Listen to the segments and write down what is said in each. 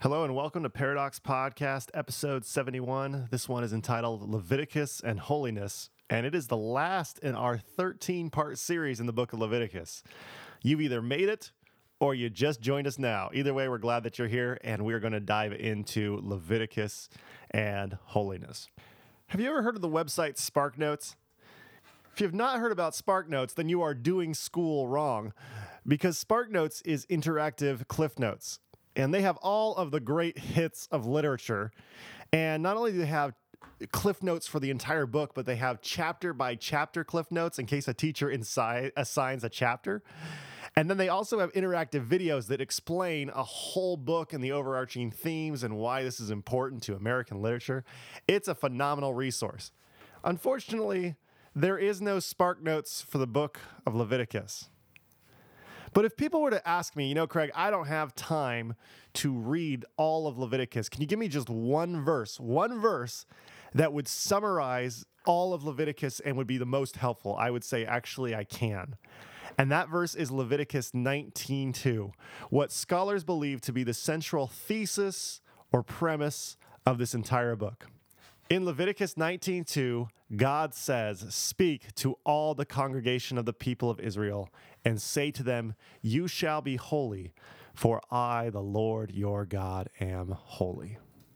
Hello and welcome to Paradox Podcast, episode 71. This one is entitled Leviticus and Holiness, and it is the last in our 13-part series in the book of Leviticus. You've either made it or you just joined us now. Either way, we're glad that you're here, and we're going to dive into Leviticus and holiness. Have you ever heard of the website SparkNotes? If you have not heard about SparkNotes, then you are doing school wrong, because SparkNotes is interactive Cliff Notes. And they have all of the great hits of literature. And not only do they have Cliff Notes for the entire book, but they have chapter-by-chapter Cliff Notes in case a teacher assigns a chapter. And then they also have interactive videos that explain a whole book and the overarching themes and why this is important to American literature. It's a phenomenal resource. Unfortunately, there is no SparkNotes for the book of Leviticus. But if people were to ask me, Craig, I don't have time to read all of Leviticus. Can you give me just one verse that would summarize all of Leviticus and would be the most helpful? I would say, actually, I can. And that verse is Leviticus 19:2, what scholars believe to be the central thesis or premise of this entire book. In Leviticus 19:2, God says, "Speak to all the congregation of the people of Israel and say to them, you shall be holy, for I, the Lord your God, am holy."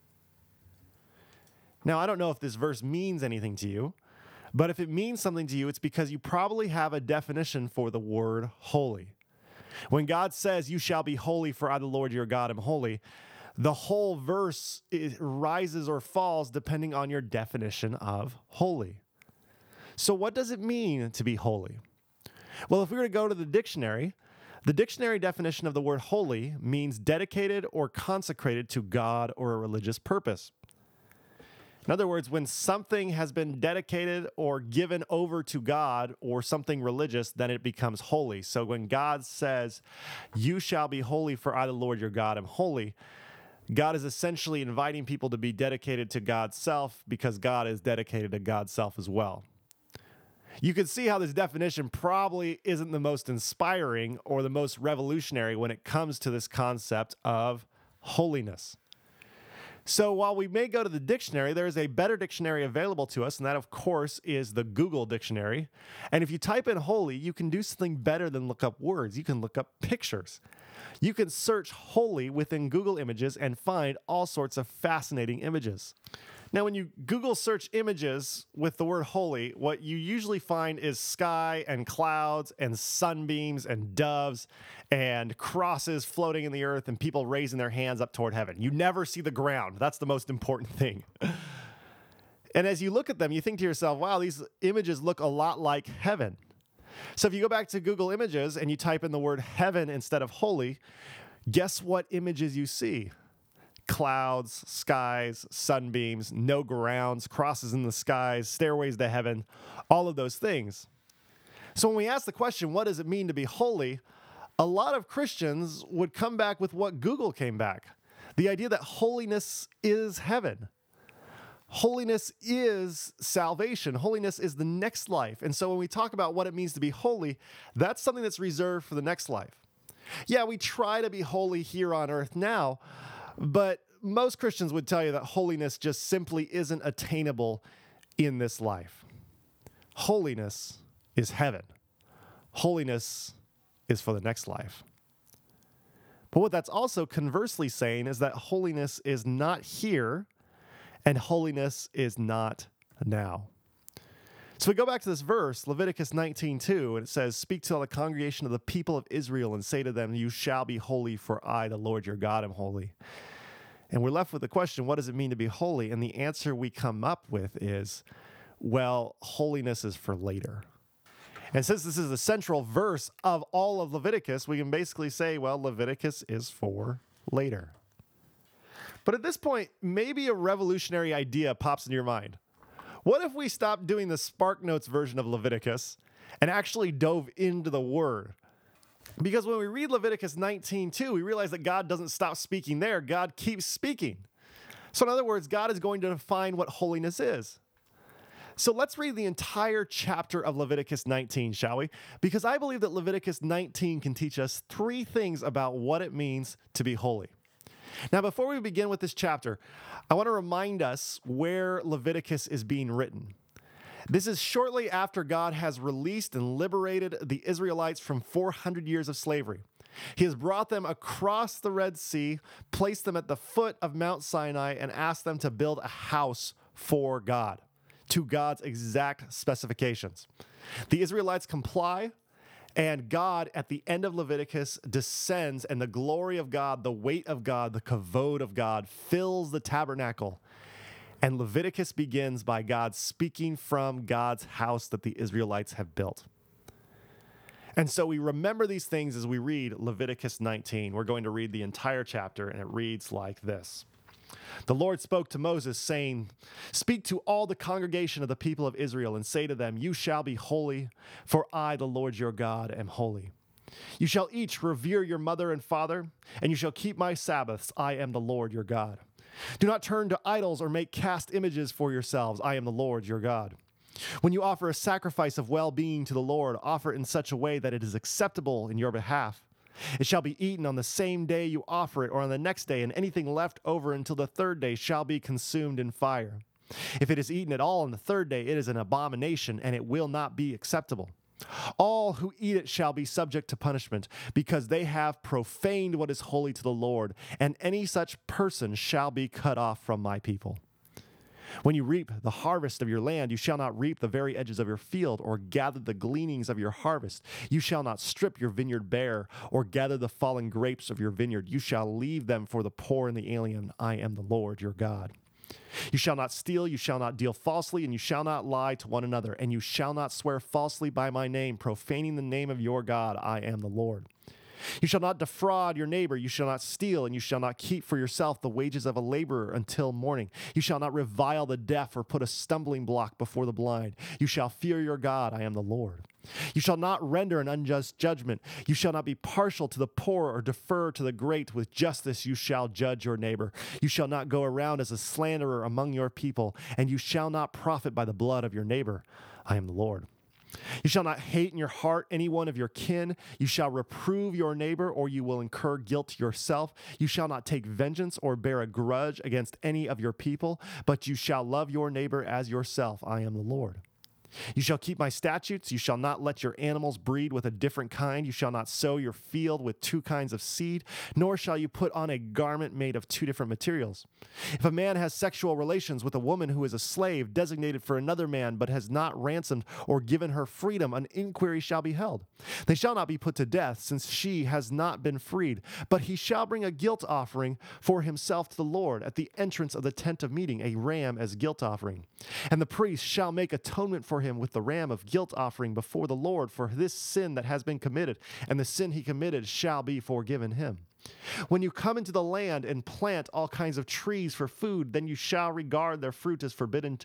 Now, I don't know if this verse means anything to you, but if it means something to you, it's because you probably have a definition for the word holy. When God says, "You shall be holy, for I, the Lord your God, am holy," the whole verse rises or falls depending on your definition of holy. So what does it mean to be holy? Well, if we were to go to the dictionary definition of the word holy means dedicated or consecrated to God or a religious purpose. In other words, when something has been dedicated or given over to God or something religious, then it becomes holy. So when God says, "You shall be holy, for I, the Lord your God, am holy," God is essentially inviting people to be dedicated to God's self because God is dedicated to God's self as well. You can see how this definition probably isn't the most inspiring or the most revolutionary when it comes to this concept of holiness. So while we may go to the dictionary, there is a better dictionary available to us, and that, of course, is the Google dictionary. And if you type in holy, you can do something better than look up words. You can look up pictures. You can search holy within Google Images and find all sorts of fascinating images. Now, when you Google search images with the word holy, what you usually find is sky and clouds and sunbeams and doves and crosses floating in the earth and people raising their hands up toward heaven. You never see the ground. That's the most important thing. And as you look at them, you think to yourself, wow, these images look a lot like heaven. So if you go back to Google Images and you type in the word heaven instead of holy, guess what images you see? Clouds, skies, sunbeams, no grounds, crosses in the skies, stairways to heaven, all of those things. So when we ask the question, what does it mean to be holy? A lot of Christians would come back with what Google came back. The idea that holiness is heaven. Holiness is salvation. Holiness is the next life. And so when we talk about what it means to be holy, that's something that's reserved for the next life. Yeah, we try to be holy here on earth now, but most Christians would tell you that holiness just simply isn't attainable in this life. Holiness is heaven. Holiness is for the next life. But what that's also conversely saying is that holiness is not here and holiness is not now. So we go back to this verse, Leviticus 19:2, and it says, "Speak to all the congregation of the people of Israel and say to them, you shall be holy, for I, the Lord your God, am holy." And we're left with the question, what does it mean to be holy? And the answer we come up with is, well, holiness is for later. And since this is the central verse of all of Leviticus, we can basically say, well, Leviticus is for later. But at this point, maybe a revolutionary idea pops into your mind. What if we stopped doing the SparkNotes version of Leviticus and actually dove into the Word? Because when we read Leviticus 19:2, we realize that God doesn't stop speaking there. God keeps speaking. So in other words, God is going to define what holiness is. So let's read the entire chapter of Leviticus 19, shall we? Because I believe that Leviticus 19 can teach us three things about what it means to be holy. Now, before we begin with this chapter, I want to remind us where Leviticus is being written. This is shortly after God has released and liberated the Israelites from 400 years of slavery. He has brought them across the Red Sea, placed them at the foot of Mount Sinai, and asked them to build a house for God, to God's exact specifications. The Israelites comply, and God, at the end of Leviticus, descends, and the glory of God, the weight of God, the kavod of God fills the tabernacle. And Leviticus begins by God speaking from God's house that the Israelites have built. And so we remember these things as we read Leviticus 19. We're going to read the entire chapter, and it reads like this. The Lord spoke to Moses, saying, "Speak to all the congregation of the people of Israel and say to them, you shall be holy, for I, the Lord your God, am holy. You shall each revere your mother and father, and you shall keep my Sabbaths. I am the Lord your God. Do not turn to idols or make cast images for yourselves. I am the Lord your God. When you offer a sacrifice of well-being to the Lord, offer it in such a way that it is acceptable in your behalf. It shall be eaten on the same day you offer it or on the next day, and anything left over until the third day shall be consumed in fire. If it is eaten at all on the third day, it is an abomination, and it will not be acceptable. All who eat it shall be subject to punishment, because they have profaned what is holy to the Lord, and any such person shall be cut off from my people. When you reap the harvest of your land, you shall not reap the very edges of your field, or gather the gleanings of your harvest. You shall not strip your vineyard bare, or gather the fallen grapes of your vineyard. You shall leave them for the poor and the alien. I am the Lord your God. You shall not steal, you shall not deal falsely, and you shall not lie to one another, and you shall not swear falsely by my name, profaning the name of your God. I am the Lord. You shall not defraud your neighbor, you shall not steal, and you shall not keep for yourself the wages of a laborer until morning. You shall not revile the deaf or put a stumbling block before the blind. You shall fear your God, I am the Lord. You shall not render an unjust judgment. You shall not be partial to the poor or defer to the great. With justice you shall judge your neighbor. You shall not go around as a slanderer among your people, and you shall not profit by the blood of your neighbor. I am the Lord. You shall not hate in your heart any one of your kin. You shall reprove your neighbor, or you will incur guilt yourself. You shall not take vengeance or bear a grudge against any of your people, but you shall love your neighbor as yourself. I am the Lord. You shall keep my statutes. You shall not let your animals breed with a different kind. You shall not sow your field with two kinds of seed, nor shall you put on a garment made of two different materials. If a man has sexual relations with a woman who is a slave designated for another man, but has not ransomed or given her freedom, an inquiry shall be held. They shall not be put to death, since she has not been freed, but he shall bring a guilt offering for himself to the Lord at the entrance of the tent of meeting, a ram as guilt offering. And the priest shall make atonement for him with the ram of guilt offering before the Lord for this sin that has been committed, and the sin he committed shall be forgiven him. When you come into the land and plant all kinds of trees for food, then you shall regard their fruit as forbidden.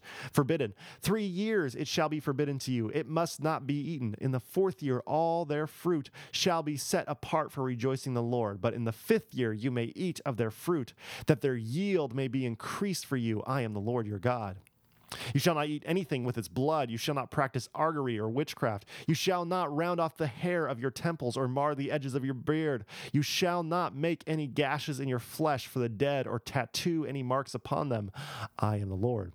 3 years it shall be forbidden to you. It must not be eaten. In the 4th year all their fruit shall be set apart for rejoicing the Lord. But in the 5th year you may eat of their fruit, that their yield may be increased for you. I am the Lord your God. You shall not eat anything with its blood. You shall not practice archery or witchcraft. You shall not round off the hair of your temples or mar the edges of your beard. You shall not make any gashes in your flesh for the dead or tattoo any marks upon them. I am the Lord.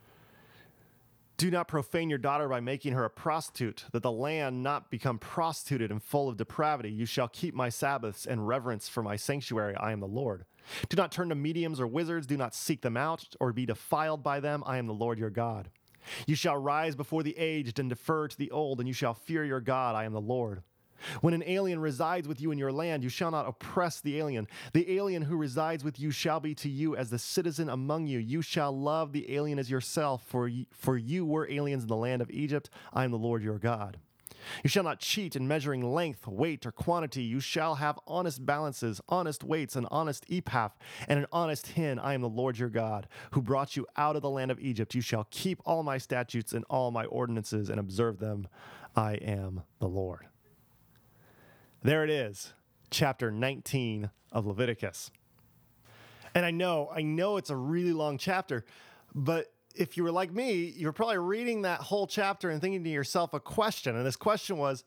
Do not profane your daughter by making her a prostitute, that the land not become prostituted and full of depravity. You shall keep my Sabbaths and reverence for my sanctuary. I am the Lord. Do not turn to mediums or wizards. Do not seek them out or be defiled by them. I am the Lord your God. You shall rise before the aged and defer to the old, and you shall fear your God. I am the Lord. When an alien resides with you in your land, you shall not oppress the alien. The alien who resides with you shall be to you as the citizen among you. You shall love the alien as yourself, for you were aliens in the land of Egypt. I am the Lord your God. You shall not cheat in measuring length, weight, or quantity. You shall have honest balances, honest weights, an honest ephah, and an honest hin. I am the Lord your God, who brought you out of the land of Egypt. You shall keep all my statutes and all my ordinances and observe them. I am the Lord. There it is, chapter 19 of Leviticus. And I know it's a really long chapter, but if you were like me, you were probably reading that whole chapter and thinking to yourself a question. And this question was,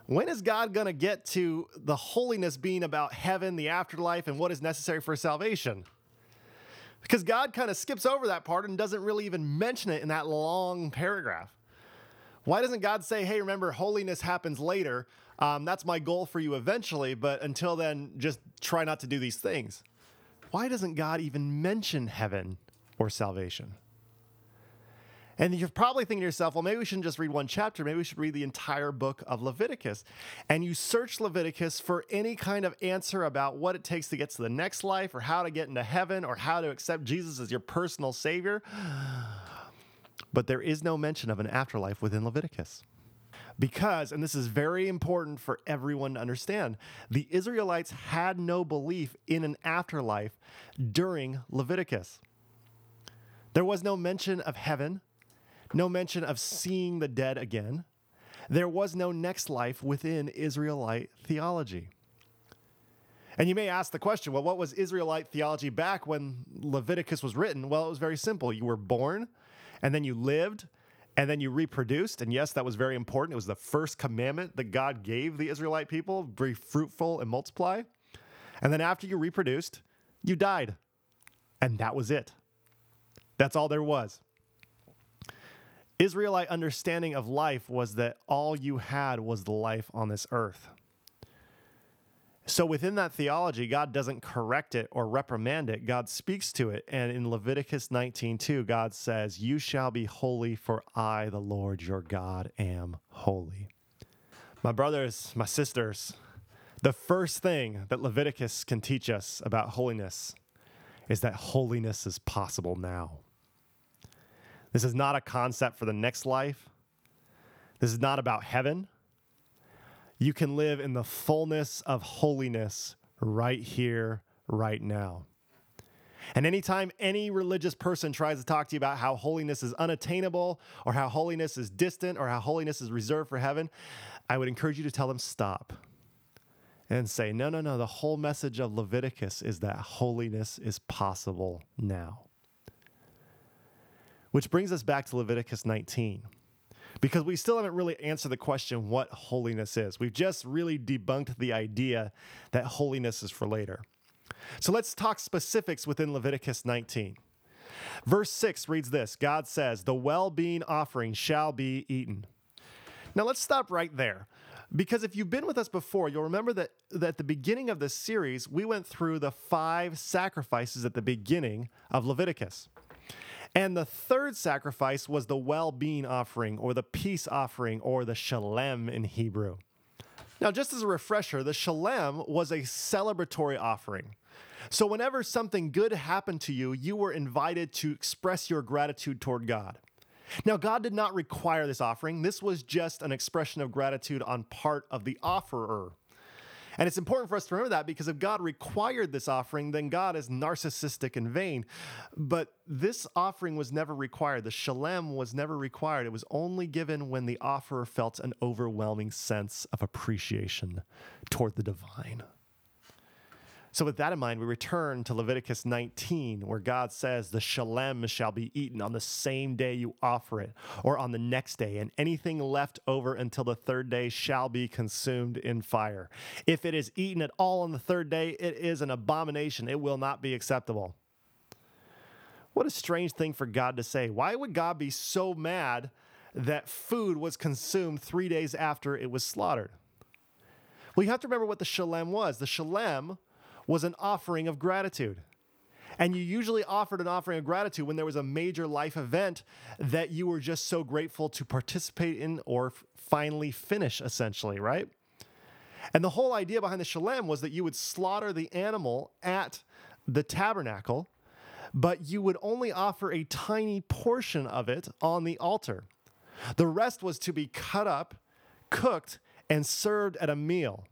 When is God going to get to the holiness being about heaven, the afterlife, and what is necessary for salvation? Because God kind of skips over that part and doesn't really even mention it in that long paragraph. Why doesn't God say, hey, remember, holiness happens later. That's my goal for you eventually, but until then, just try not to do these things. Why doesn't God even mention heaven or salvation? And you're probably thinking to yourself, well, maybe we shouldn't just read one chapter. Maybe we should read the entire book of Leviticus. And you search Leviticus for any kind of answer about what it takes to get to the next life or how to get into heaven or how to accept Jesus as your personal Savior. But there is no mention of an afterlife within Leviticus. Because, and this is very important for everyone to understand, the Israelites had no belief in an afterlife during Leviticus. There was no mention of heaven, no mention of seeing the dead again. There was no next life within Israelite theology. And you may ask the question, well, what was Israelite theology back when Leviticus was written? Well, it was very simple. You were born, and then you lived, and then you reproduced. And yes, that was very important. It was the first commandment that God gave the Israelite people, be fruitful and multiply. And then after you reproduced, you died. And that was it. That's all there was. Israelite understanding of life was that all you had was the life on this earth. So within that theology, God doesn't correct it or reprimand it. God speaks to it. And in Leviticus 19:2, God says, you shall be holy, for I, the Lord your God, am holy. My brothers, my sisters, the first thing that Leviticus can teach us about holiness is that holiness is possible now. This is not a concept for the next life. This is not about heaven. You can live in the fullness of holiness right here, right now. And anytime any religious person tries to talk to you about how holiness is unattainable or how holiness is distant or how holiness is reserved for heaven, I would encourage you to tell them stop and say, no, the whole message of Leviticus is that holiness is possible now. Which brings us back to Leviticus 19, because we still haven't really answered the question what holiness is. We've just really debunked the idea that holiness is for later. So let's talk specifics within Leviticus 19. Verse 6 reads this. God says, the well-being offering shall be eaten. Now let's stop right there, because if you've been with us before, you'll remember that at the beginning of this series, we went through the 5 sacrifices at the beginning of Leviticus. And the third sacrifice was the well-being offering, or the peace offering, or the shalem in Hebrew. Now, just as a refresher, the shalem was a celebratory offering. So whenever something good happened to you, you were invited to express your gratitude toward God. Now, God did not require this offering. This was just an expression of gratitude on part of the offerer. And it's important for us to remember that, because if God required this offering, then God is narcissistic and vain. But this offering was never required. The shalem was never required. It was only given when the offerer felt an overwhelming sense of appreciation toward the divine. So with that in mind, we return to Leviticus 19, where God says, the shalem shall be eaten on the same day you offer it, or on the next day, and anything left over until the third day shall be consumed in fire. If it is eaten at all on the third day, it is an abomination. It will not be acceptable. What a strange thing for God to say. Why would God be so mad that food was consumed 3 days after it was slaughtered? Well, you have to remember what the shalem was. The shalem was an offering of gratitude. And you usually offered an offering of gratitude when there was a major life event that you were just so grateful to participate in or finally finish, essentially, right? And the whole idea behind the shalem was that you would slaughter the animal at the tabernacle, but you would only offer a tiny portion of it on the altar. The rest was to be cut up, cooked, and served at a meal.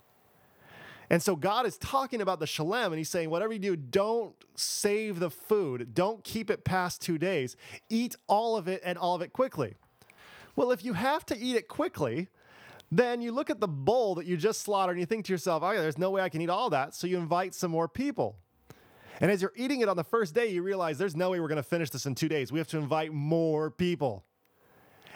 And so God is talking about the shalem, and he's saying, whatever you do, don't save the food. Don't keep it past 2 days. Eat all of it and all of it quickly. Well, if you have to eat it quickly, then you look at the bull that you just slaughtered and you think to yourself, oh, yeah, there's no way I can eat all that. So you invite some more people. And as you're eating it on the first day, you realize there's no way we're going to finish this in 2 days. We have to invite more people.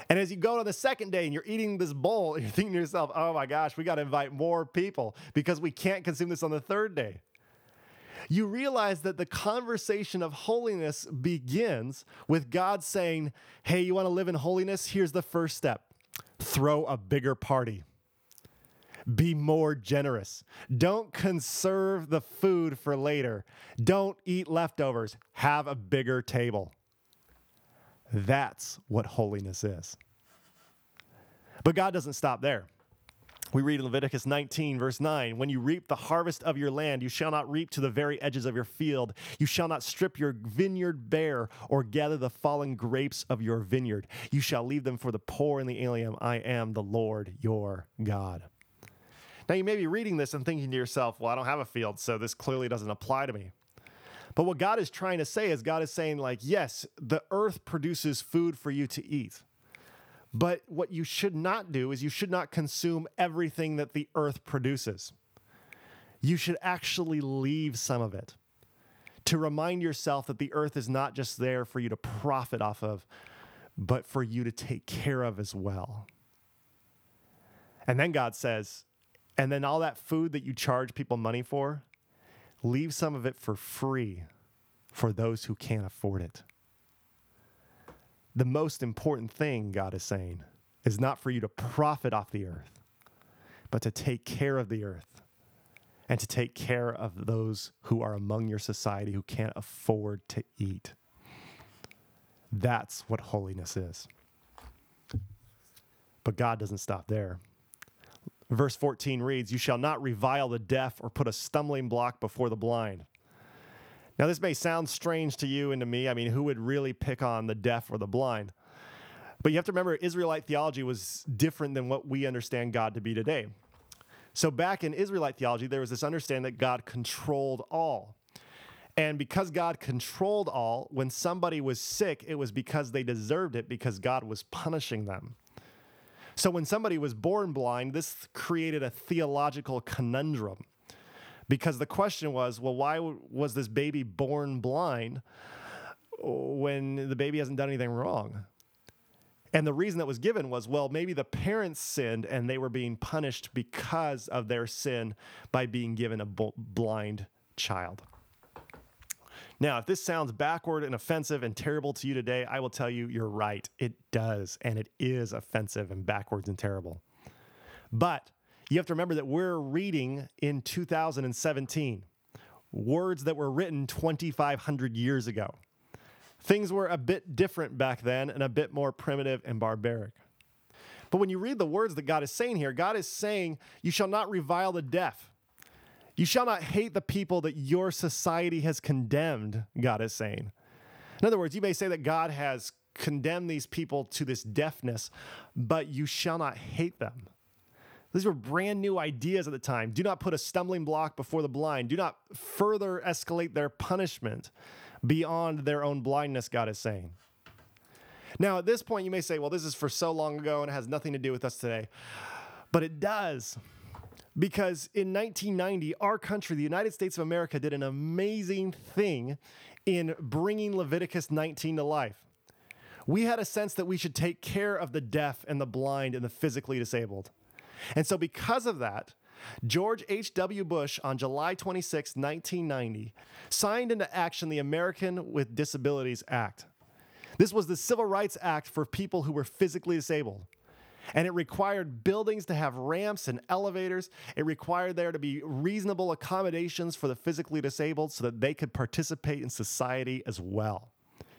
And as you go to the second day and you're eating this bowl, and you're thinking to yourself, oh my gosh, we got to invite more people because we can't consume this on the third day. You realize that the conversation of holiness begins with God saying, hey, you want to live in holiness? Here's the first step. Throw a bigger party. Be more generous. Don't conserve the food for later. Don't eat leftovers. Have a bigger table. That's what holiness is. But God doesn't stop there. We read in Leviticus 19, verse 9, when you reap the harvest of your land, you shall not reap to the very edges of your field. You shall not strip your vineyard bare or gather the fallen grapes of your vineyard. You shall leave them for the poor and the alien. I am the Lord your God. Now, you may be reading this and thinking to yourself, well, I don't have a field, so this clearly doesn't apply to me. But what God is trying to say is God is saying, like, yes, the earth produces food for you to eat. But what you should not do is you should not consume everything that the earth produces. You should actually leave some of it to remind yourself that the earth is not just there for you to profit off of, but for you to take care of as well. And then God says, and then all that food that you charge people money for, leave some of it for free for those who can't afford it. The most important thing, God is saying, is not for you to profit off the earth, but to take care of the earth and to take care of those who are among your society who can't afford to eat. That's what holiness is. But God doesn't stop there. Verse 14 reads, you shall not revile the deaf or put a stumbling block before the blind. Now, this may sound strange to you and to me. I mean, who would really pick on the deaf or the blind? But you have to remember, Israelite theology was different than what we understand God to be today. So back in Israelite theology, there was this understanding that God controlled all. And because God controlled all, when somebody was sick, it was because they deserved it, because God was punishing them. So when somebody was born blind, this created a theological conundrum. Because the question was, well, why was this baby born blind when the baby hasn't done anything wrong? And the reason that was given was, well, maybe the parents sinned and they were being punished because of their sin by being given a blind child. Now, if this sounds backward and offensive and terrible to you today, I will tell you you're right. It does, and it is offensive and backwards and terrible. But you have to remember that we're reading in 2017 words that were written 2,500 years ago. Things were a bit different back then and a bit more primitive and barbaric. But when you read the words that God is saying here, God is saying, you shall not revile the deaf. You shall not hate the people that your society has condemned, God is saying. In other words, you may say that God has condemned these people to this deafness, but you shall not hate them. These were brand new ideas at the time. Do not put a stumbling block before the blind. Do not further escalate their punishment beyond their own blindness, God is saying. Now, at this point, you may say, well, this is for so long ago and it has nothing to do with us today. But it does. Because in 1990, our country, the United States of America, did an amazing thing in bringing Leviticus 19 to life. We had a sense that we should take care of the deaf and the blind and the physically disabled. And so because of that, George H.W. Bush, on July 26, 1990, signed into action the American with Disabilities Act. This was the Civil Rights Act for people who were physically disabled. And it required buildings to have ramps and elevators. It required there to be reasonable accommodations for the physically disabled so that they could participate in society as well.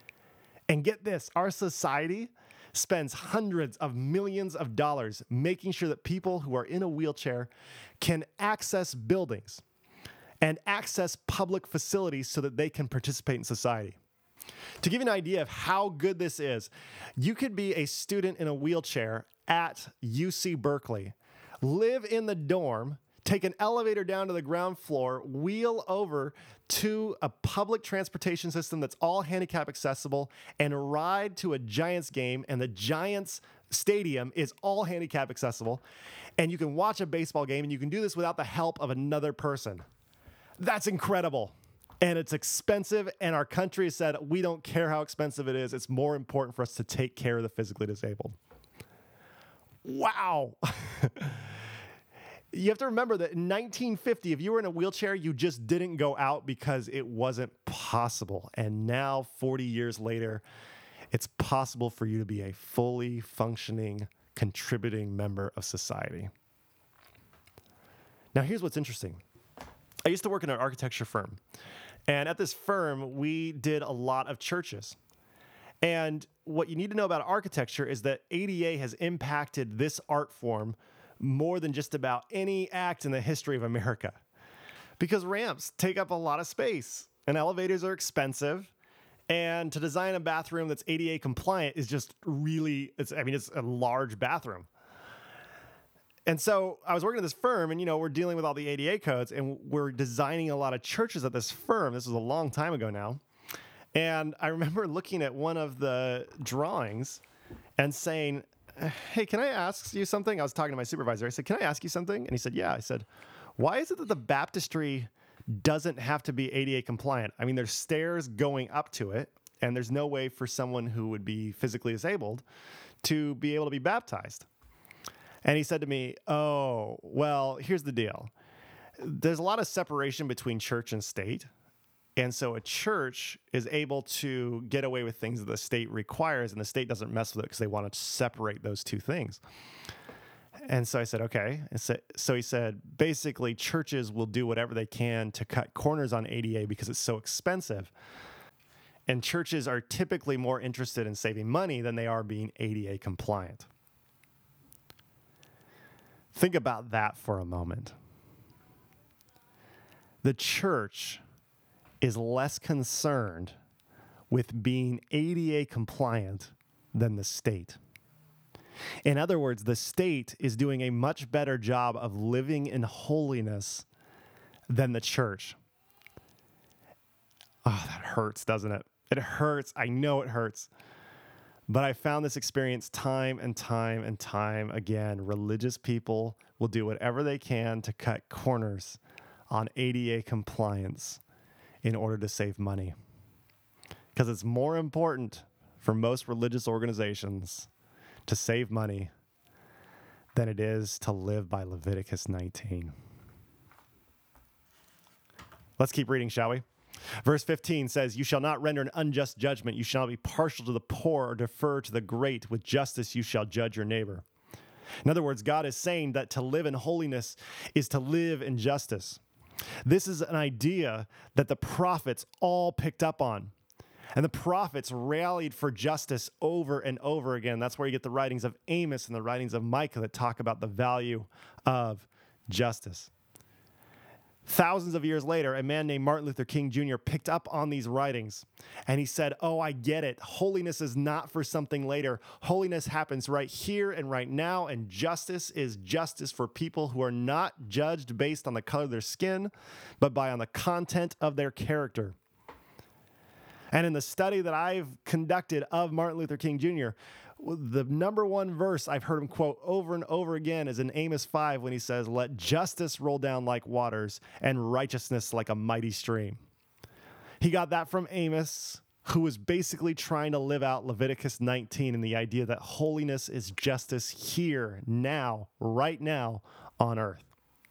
And get this, our society spends hundreds of millions of dollars making sure that people who are in a wheelchair can access buildings and access public facilities so that they can participate in society. To give you an idea of how good this is, you could be a student in a wheelchair at UC Berkeley, live in the dorm, take an elevator down to the ground floor, wheel over to a public transportation system that's all handicap accessible, and ride to a Giants game, and the Giants stadium is all handicap accessible, and you can watch a baseball game, and you can do this without the help of another person. That's incredible. And it's expensive, and our country has said, we don't care how expensive it is. It's more important for us to take care of the physically disabled. wow. You have to remember that in 1950, if you were in a wheelchair, you just didn't go out because it wasn't possible. And now, 40 years later, it's possible for you to be a fully functioning, contributing member of society. Now, here's what's interesting. I used to work in an architecture firm. And at this firm, we did a lot of churches. And what you need to know about architecture is that ADA has impacted this art form more than just about any act in the history of America. Because ramps take up a lot of space, and elevators are expensive. And to design a bathroom that's ADA compliant is just really, it's a large bathroom. And so I was working at this firm, and, we're dealing with all the ADA codes, and we're designing a lot of churches at this firm. This was a long time ago now. And I remember looking at one of the drawings and saying, hey, can I ask you something? I was talking to my supervisor. I said, can I ask you something? And he said, yeah. I said, why is it that the baptistry doesn't have to be ADA compliant? I mean, there's stairs going up to it, and there's no way for someone who would be physically disabled to be able to be baptized. And he said to me, oh, well, here's the deal. There's a lot of separation between church and state. And so a church is able to get away with things that the state requires, and the state doesn't mess with it because they want to separate those two things. And so I said, okay. And so he said, basically, churches will do whatever they can to cut corners on ADA because it's so expensive. And churches are typically more interested in saving money than they are being ADA compliant. Think about that for a moment. The church is less concerned with being ADA compliant than the state. In other words, the state is doing a much better job of living in holiness than the church. Oh, that hurts, doesn't it? It hurts. I know it hurts. But I found this experience time and time and time again. Religious people will do whatever they can to cut corners on ADA compliance in order to save money. Because it's more important for most religious organizations to save money than it is to live by Leviticus 19. Let's keep reading, shall we? Verse 15 says, you shall not render an unjust judgment. You shall not be partial to the poor or defer to the great. With justice you shall judge your neighbor. In other words, God is saying that to live in holiness is to live in justice. This is an idea that the prophets all picked up on. And the prophets rallied for justice over and over again. That's where you get the writings of Amos and the writings of Micah that talk about the value of justice. Thousands of years later, a man named Martin Luther King Jr. picked up on these writings, and he said, oh, I get it. Holiness is not for something later. Holiness happens right here and right now, and justice is justice for people who are not judged based on the color of their skin, but on the content of their character. And in the study that I've conducted of Martin Luther King Jr., the number one verse I've heard him quote over and over again is in Amos 5 when he says, let justice roll down like waters and righteousness like a mighty stream. He got that from Amos, who was basically trying to live out Leviticus 19 and the idea that holiness is justice here, now, right now on earth.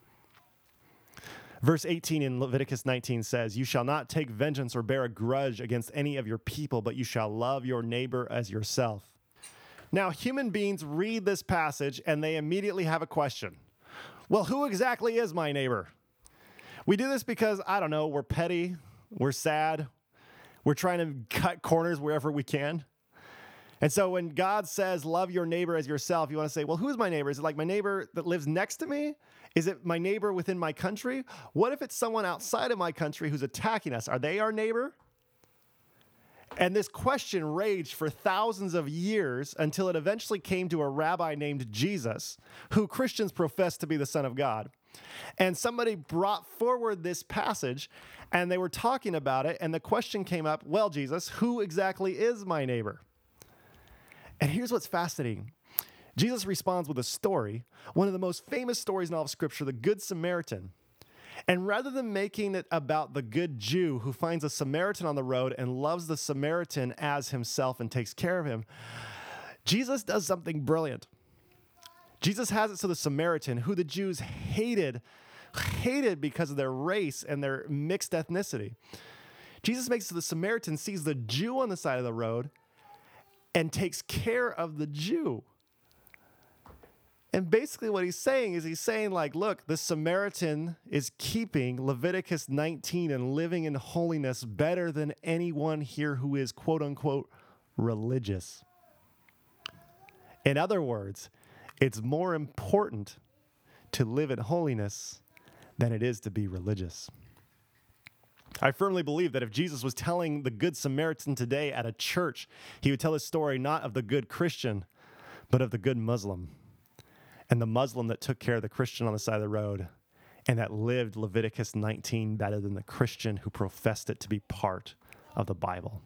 Verse 18 in Leviticus 19 says, you shall not take vengeance or bear a grudge against any of your people, but you shall love your neighbor as yourself. Now, human beings read this passage and they immediately have a question. Well, who exactly is my neighbor? We do this because, I don't know, we're petty, we're sad, we're trying to cut corners wherever we can. And so when God says, love your neighbor as yourself, you want to say, well, who's my neighbor? Is it like my neighbor that lives next to me? Is it my neighbor within my country? What if it's someone outside of my country who's attacking us? Are they our neighbor? And this question raged for thousands of years until it eventually came to a rabbi named Jesus, who Christians profess to be the Son of God. And somebody brought forward this passage, and they were talking about it, and the question came up, well, Jesus, who exactly is my neighbor? And here's what's fascinating. Jesus responds with a story, one of the most famous stories in all of Scripture, the Good Samaritan. And rather than making it about the good Jew who finds a Samaritan on the road and loves the Samaritan as himself and takes care of him, Jesus does something brilliant. Jesus has it so the Samaritan, who the Jews hated because of their race and their mixed ethnicity. Jesus makes it so the Samaritan sees the Jew on the side of the road and takes care of the Jew. And basically what he's saying like, look, the Samaritan is keeping Leviticus 19 and living in holiness better than anyone here who is quote unquote religious. In other words, it's more important to live in holiness than it is to be religious. I firmly believe that if Jesus was telling the Good Samaritan today at a church, he would tell his story not of the good Christian, but of the good Muslim. And the Muslim that took care of the Christian on the side of the road and that lived Leviticus 19 better than the Christian who professed it to be part of the Bible.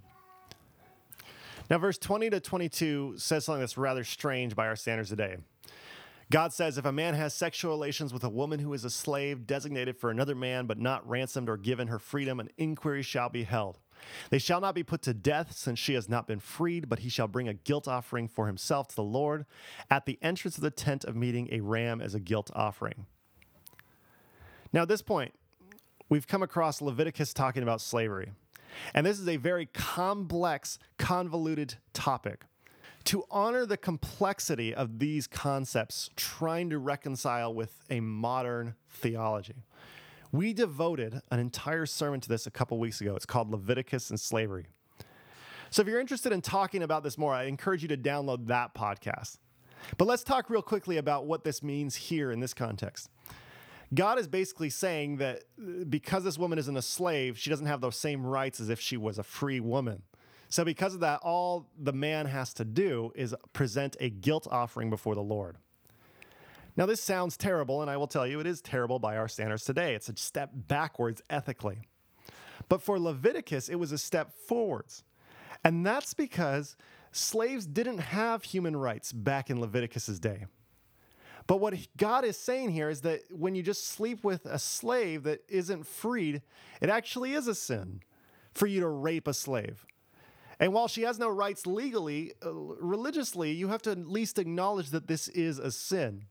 Now, verse 20 to 22 says something that's rather strange by our standards today. God says, if a man has sexual relations with a woman who is a slave designated for another man but not ransomed or given her freedom, an inquiry shall be held. They shall not be put to death since she has not been freed, but he shall bring a guilt offering for himself to the Lord at the entrance of the tent of meeting, a ram as a guilt offering. Now, at this point, we've come across Leviticus talking about slavery. And this is a very complex, convoluted topic. To honor the complexity of these concepts, trying to reconcile with a modern theology, we devoted an entire sermon to this a couple weeks ago. It's called Leviticus and Slavery. So if you're interested in talking about this more, I encourage you to download that podcast. But let's talk real quickly about what this means here in this context. God is basically saying that because this woman isn't a slave, she doesn't have those same rights as if she was a free woman. So because of that, all the man has to do is present a guilt offering before the Lord. Now, this sounds terrible, and I will tell you it is terrible by our standards today. It's a step backwards ethically. But for Leviticus, it was a step forwards. And that's because slaves didn't have human rights back in Leviticus's day. But what God is saying here is that when you just sleep with a slave that isn't freed, it actually is a sin for you to rape a slave. And while she has no rights legally, religiously, you have to at least acknowledge that this is a sin.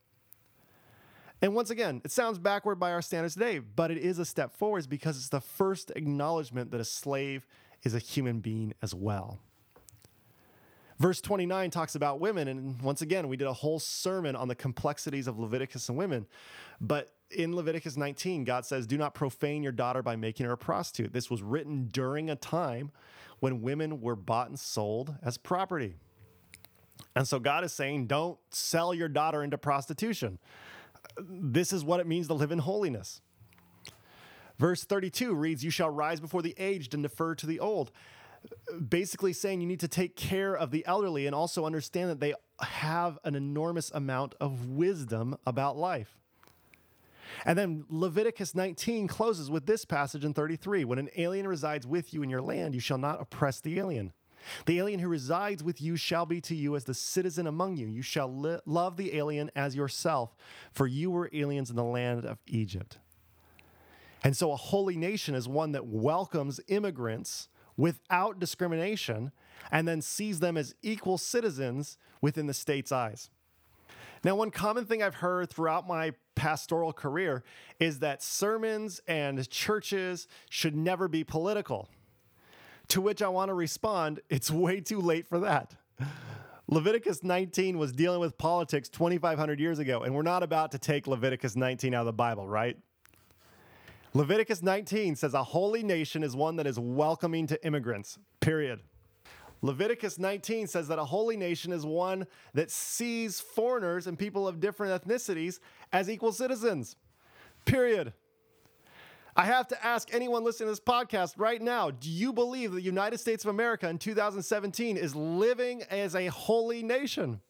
And once again, it sounds backward by our standards today, but it is a step forward because it's the first acknowledgement that a slave is a human being as well. Verse 29 talks about women, and once again, we did a whole sermon on the complexities of Leviticus and women. But in Leviticus 19, God says, do not profane your daughter by making her a prostitute. This was written during a time when women were bought and sold as property. And so God is saying, don't sell your daughter into prostitution. This is what it means to live in holiness. Verse 32 reads, you shall rise before the aged and defer to the old. Basically saying you need to take care of the elderly and also understand that they have an enormous amount of wisdom about life. And then Leviticus 19 closes with this passage in 33. When an alien resides with you in your land, you shall not oppress the alien. The alien who resides with you shall be to you as the citizen among you. You shall love the alien as yourself, for you were aliens in the land of Egypt. And so a holy nation is one that welcomes immigrants without discrimination and then sees them as equal citizens within the state's eyes. Now, one common thing I've heard throughout my pastoral career is that sermons and churches should never be political. To which I want to respond, it's way too late for that. Leviticus 19 was dealing with politics 2,500 years ago, and we're not about to take Leviticus 19 out of the Bible, right? Leviticus 19 says a holy nation is one that is welcoming to immigrants, period. Leviticus 19 says that a holy nation is one that sees foreigners and people of different ethnicities as equal citizens, period. I have to ask anyone listening to this podcast right now, do you believe the United States of America in 2017 is living as a holy nation?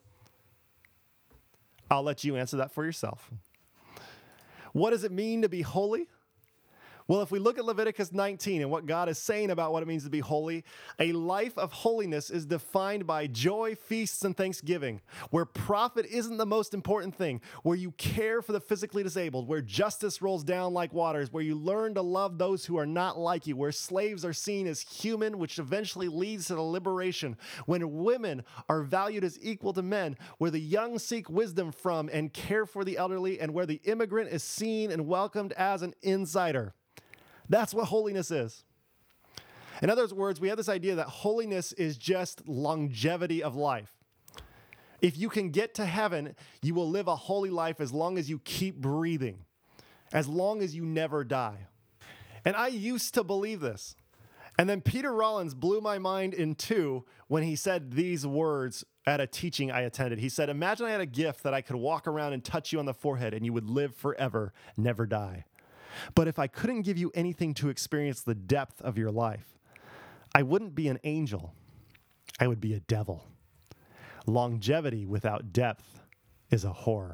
I'll let you answer that for yourself. What does it mean to be holy? Well, if we look at Leviticus 19 and what God is saying about what it means to be holy, a life of holiness is defined by joy, feasts, and thanksgiving, where profit isn't the most important thing, where you care for the physically disabled, where justice rolls down like waters, where you learn to love those who are not like you, where slaves are seen as human, which eventually leads to the liberation, when women are valued as equal to men, where the young seek wisdom from and care for the elderly, and where the immigrant is seen and welcomed as an insider. That's what holiness is. In other words, we have this idea that holiness is just longevity of life. If you can get to heaven, you will live a holy life as long as you keep breathing, as long as you never die. And I used to believe this. And then Peter Rollins blew my mind in two when he said these words at a teaching I attended. He said, imagine I had a gift that I could walk around and touch you on the forehead and you would live forever, never die. But if I couldn't give you anything to experience the depth of your life, I wouldn't be an angel. I would be a devil. Longevity without depth is a horror.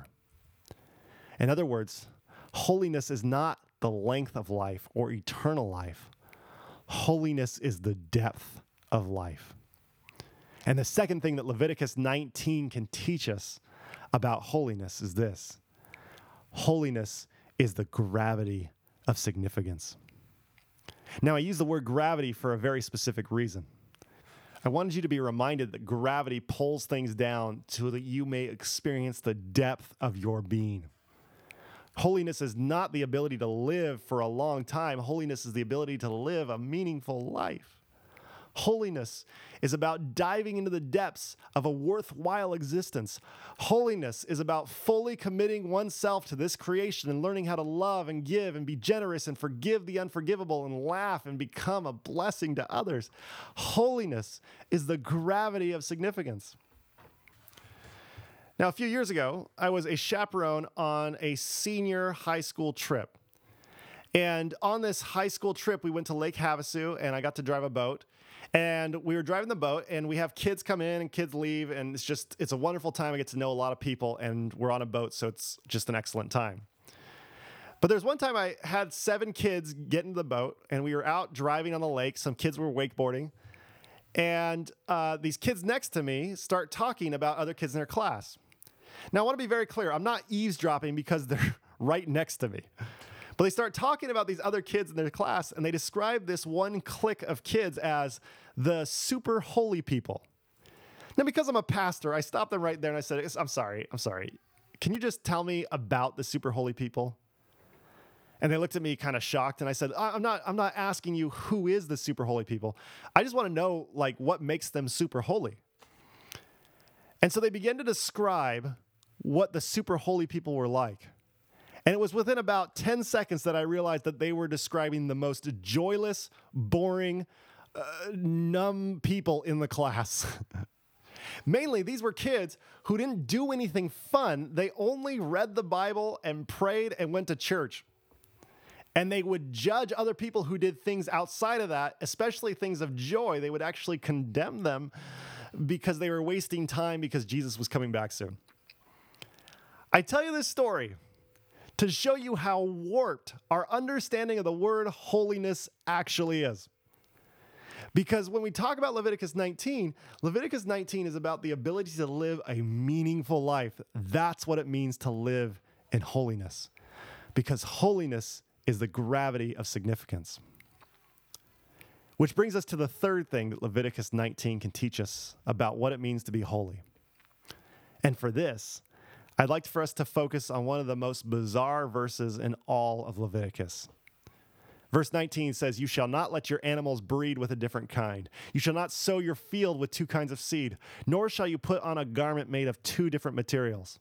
In other words, holiness is not the length of life or eternal life. Holiness is the depth of life. And the second thing that Leviticus 19 can teach us about holiness is this. Holiness is the gravity of significance. Now, I use the word gravity for a very specific reason. I wanted you to be reminded that gravity pulls things down so that you may experience the depth of your being. Holiness is not the ability to live for a long time. Holiness is the ability to live a meaningful life. Holiness is about diving into the depths of a worthwhile existence. Holiness is about fully committing oneself to this creation and learning how to love and give and be generous and forgive the unforgivable and laugh and become a blessing to others. Holiness is the gravity of significance. Now, a few years ago, I was a chaperone on a senior high school trip. And on this high school trip, we went to Lake Havasu, and I got to drive a boat. And we were driving the boat, and we have kids come in and kids leave, and it's a wonderful time. I get to know a lot of people, and we're on a boat, so it's just an excellent time. But there's one time I had 7 kids get into the boat, and we were out driving on the lake. Some kids were wakeboarding, and these kids next to me start talking about other kids in their class. Now, I want to be very clear. I'm not eavesdropping because they're right next to me. But they start talking about these other kids in their class, and they describe this one clique of kids as the super holy people. Now, because I'm a pastor, I stopped them right there and I said, I'm sorry. Can you just tell me about the super holy people? And they looked at me kind of shocked, and I said, I'm not asking you who is the super holy people. I just want to know, what makes them super holy. And so they began to describe what the super holy people were like. And it was within about 10 seconds that I realized that they were describing the most joyless, boring, numb people in the class. Mainly, these were kids who didn't do anything fun. They only read the Bible and prayed and went to church. And they would judge other people who did things outside of that, especially things of joy. They would actually condemn them because they were wasting time because Jesus was coming back soon. I tell you this story to show you how warped our understanding of the word holiness actually is. Because when we talk about Leviticus 19 is about the ability to live a meaningful life. That's what it means to live in holiness. Because holiness is the gravity of significance. Which brings us to the third thing that Leviticus 19 can teach us about what it means to be holy. And for this, I'd like for us to focus on one of the most bizarre verses in all of Leviticus. Verse 19 says, "You shall not let your animals breed with a different kind. You shall not sow your field with 2 kinds of seed, nor shall you put on a garment made of 2 different materials."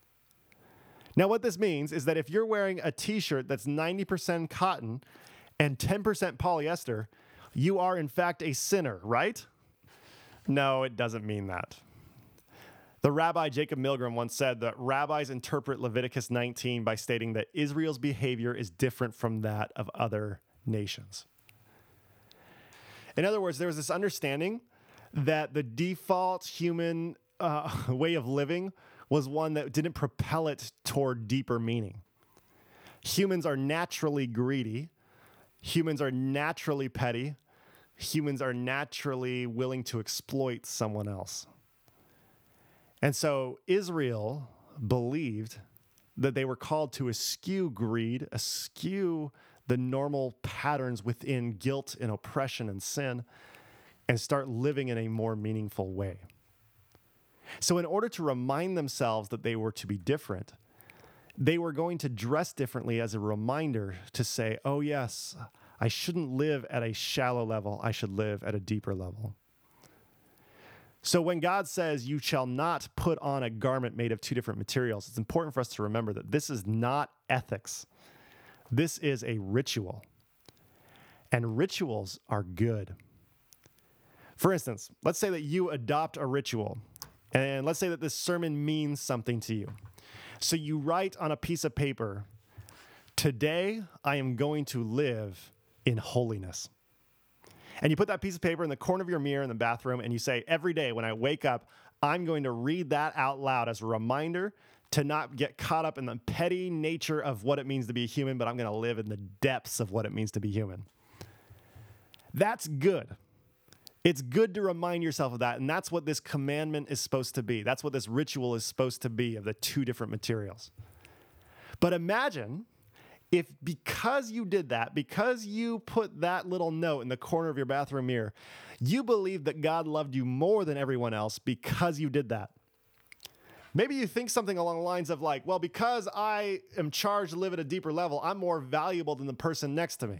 Now, what this means is that if you're wearing a t-shirt that's 90% cotton and 10% polyester, you are in fact a sinner, right? No, it doesn't mean that. The rabbi Jacob Milgram once said that rabbis interpret Leviticus 19 by stating that Israel's behavior is different from that of other nations. In other words, there was this understanding that the default human way of living was one that didn't propel it toward deeper meaning. Humans are naturally greedy. Humans are naturally petty. Humans are naturally willing to exploit someone else. And so Israel believed that they were called to eschew greed, eschew the normal patterns within guilt and oppression and sin, and start living in a more meaningful way. So in order to remind themselves that they were to be different, they were going to dress differently as a reminder to say, oh yes, I shouldn't live at a shallow level. I should live at a deeper level. So when God says you shall not put on a garment made of two different materials, it's important for us to remember that this is not ethics. This is a ritual. And rituals are good. For instance, let's say that you adopt a ritual, and let's say that this sermon means something to you. So you write on a piece of paper, today I am going to live in holiness. And you put that piece of paper in the corner of your mirror in the bathroom, and you say, every day when I wake up, I'm going to read that out loud as a reminder to not get caught up in the petty nature of what it means to be a human, but I'm going to live in the depths of what it means to be human. That's good. It's good to remind yourself of that, and that's what this commandment is supposed to be. That's what this ritual is supposed to be, of the two different materials. But imagine if because you did that, because you put that little note in the corner of your bathroom mirror, you believed that God loved you more than everyone else because you did that. Maybe you think something along the lines of like, well, because I am charged to live at a deeper level, I'm more valuable than the person next to me.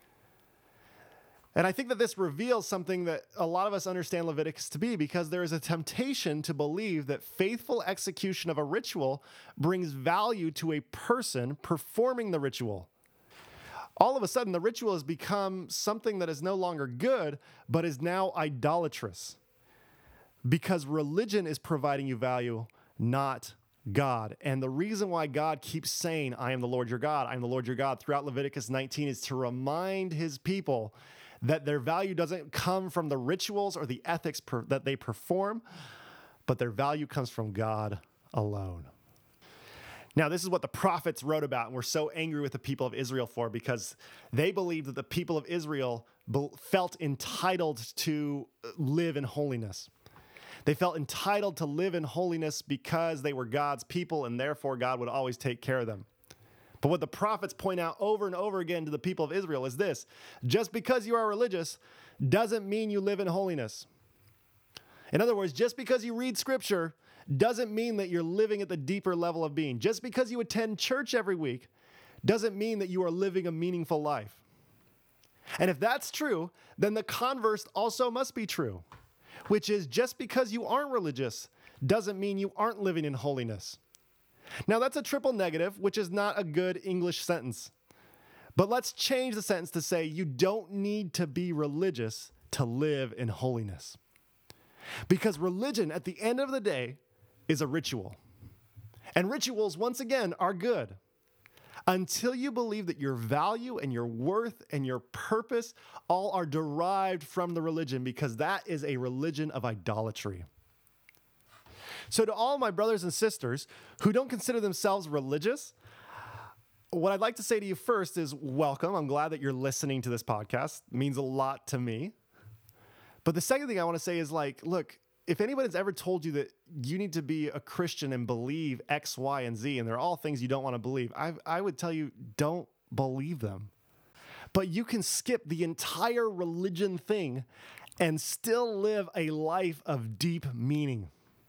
And I think that this reveals something that a lot of us understand Leviticus to be, because there is a temptation to believe that faithful execution of a ritual brings value to a person performing the ritual. All of a sudden, the ritual has become something that is no longer good, but is now idolatrous. Because religion is providing you value, not God. And the reason why God keeps saying, I am the Lord your God, I am the Lord your God, throughout Leviticus 19 is to remind his people that their value doesn't come from the rituals or the ethics that they perform, but their value comes from God alone. Now, this is what the prophets wrote about, and we're so angry with the people of Israel for, because they believed that the people of Israel felt entitled to live in holiness. They felt entitled to live in holiness because they were God's people, and therefore God would always take care of them. But what the prophets point out over and over again to the people of Israel is this: just because you are religious doesn't mean you live in holiness. In other words, just because you read scripture doesn't mean that you're living at the deeper level of being. Just because you attend church every week doesn't mean that you are living a meaningful life. And if that's true, then the converse also must be true, which is just because you aren't religious doesn't mean you aren't living in holiness. Now, that's a triple negative, which is not a good English sentence. But let's change the sentence to say you don't need to be religious to live in holiness. Because religion, at the end of the day, is a ritual. And rituals, once again, are good. Until you believe that your value and your worth and your purpose all are derived from the religion, because that is a religion of idolatry. So to all my brothers and sisters who don't consider themselves religious, what I'd like to say to you first is welcome. I'm glad that you're listening to this podcast. It means a lot to me. But the second thing I want to say is look, if anybody's ever told you that you need to be a Christian and believe X, Y, and Z, and they're all things you don't want to believe, I would tell you, don't believe them. But you can skip the entire religion thing and still live a life of deep meaning.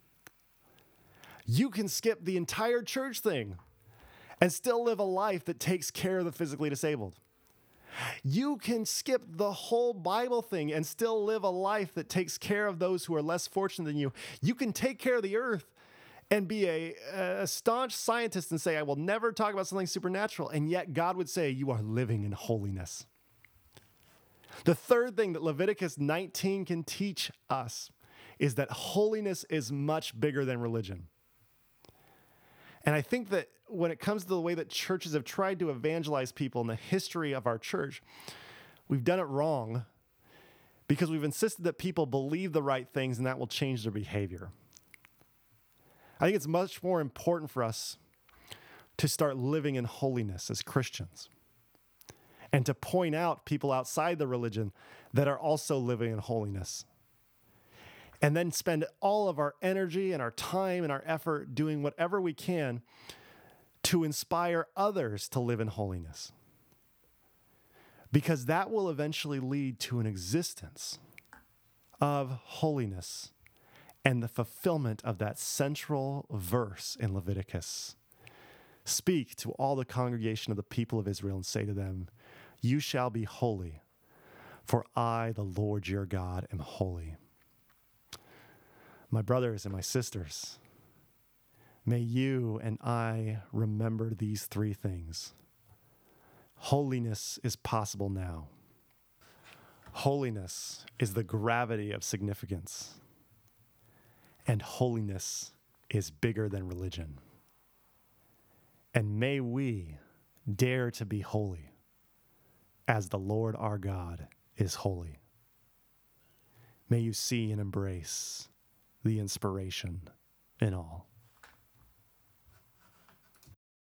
You can skip the entire church thing and still live a life that takes care of the physically disabled. You can skip the whole Bible thing and still live a life that takes care of those who are less fortunate than you. You can take care of the earth and be a staunch scientist and say, I will never talk about something supernatural. And yet God would say, you are living in holiness. The third thing that Leviticus 19 can teach us is that holiness is much bigger than religion. And I think that when it comes to the way that churches have tried to evangelize people in the history of our church, we've done it wrong because we've insisted that people believe the right things and that will change their behavior. I think it's much more important for us to start living in holiness as Christians. and to point out people outside the religion that are also living in holiness. And then spend all of our energy and our time and our effort doing whatever we can to inspire others to live in holiness. Because that will eventually lead to an existence of holiness and the fulfillment of that central verse in Leviticus. Speak to all the congregation of the people of Israel and say to them, "You shall be holy, for I, the Lord your God, am holy." My brothers and my sisters, may you and I remember these three things. Holiness is possible now. Holiness is the gravity of significance. And holiness is bigger than religion. And may we dare to be holy as the Lord our God is holy. May you see and embrace the inspiration in all.